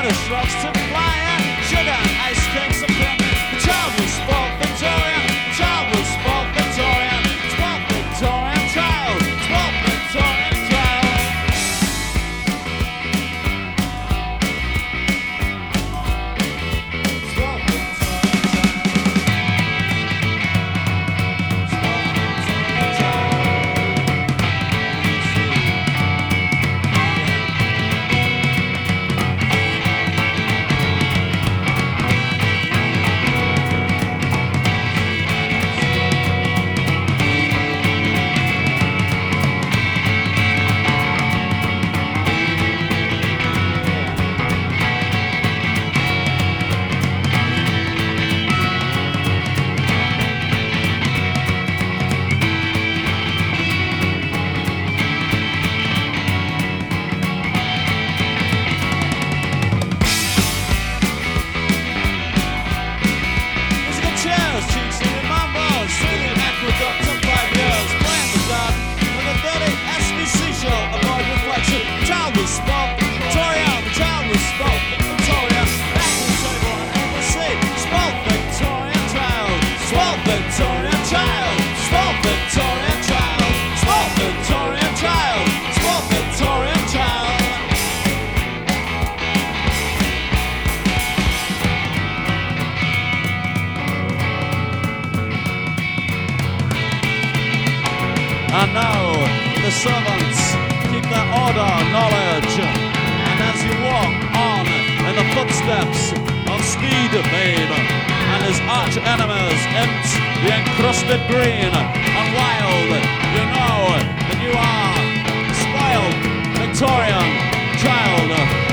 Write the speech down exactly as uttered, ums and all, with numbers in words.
the shrubs to fire, sugar, ice cream, something. The child was spoiled Victorian, the child was spoiled Victorian, spoiled Victorian child, spoiled Victorian child. Spoiled And now, the servants keep their order, knowledge, and as you walk on in the footsteps of Speed Babe and his arch enemies imps the encrusted green and wild, you know that you are spoiled Victorian child.